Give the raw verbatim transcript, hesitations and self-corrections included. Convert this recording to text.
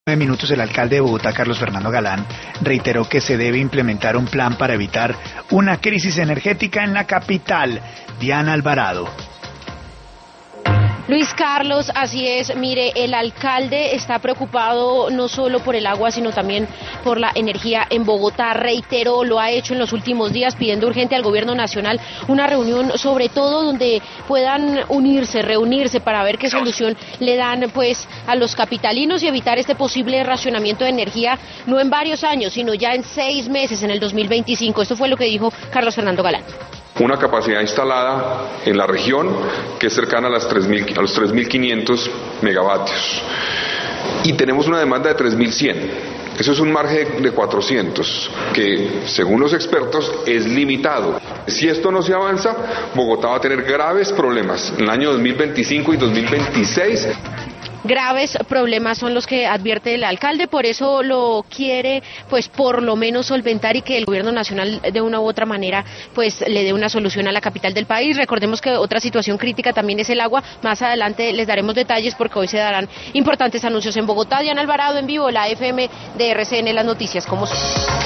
nueve minutos, el alcalde de Bogotá, Carlos Fernando Galán, reiteró que se debe implementar un plan para evitar una crisis energética en la capital. Diana Alvarado. Luis Carlos, así es. Mire, el alcalde está preocupado no solo por el agua, sino también por la energía en Bogotá. Reiteró, lo ha hecho en los últimos días, pidiendo urgente al gobierno nacional una reunión, sobre todo donde puedan unirse, reunirse para ver qué solución le dan pues a los capitalinos y evitar este posible racionamiento de energía, no en varios años, sino ya en seis meses, en el dos mil veinticinco. Esto fue lo que dijo Carlos Fernando Galán. Una capacidad instalada en la región que es cercana a, las tres mil, a los tres mil quinientos megavatios. Y tenemos una demanda de tres mil cien. Eso es un margen de cuatrocientos, que según los expertos es limitado. Si esto no se avanza, Bogotá va a tener graves problemas en el año dos mil veinticinco y dos mil veintiséis. Graves problemas son los que advierte el alcalde, por eso lo quiere pues por lo menos solventar y que el gobierno nacional de una u otra manera pues le dé una solución a la capital del país. Recordemos que otra situación crítica también es el agua. Más adelante les daremos detalles porque hoy se darán importantes anuncios en Bogotá. Diana Alvarado en vivo, la F M de R C N, las noticias como son.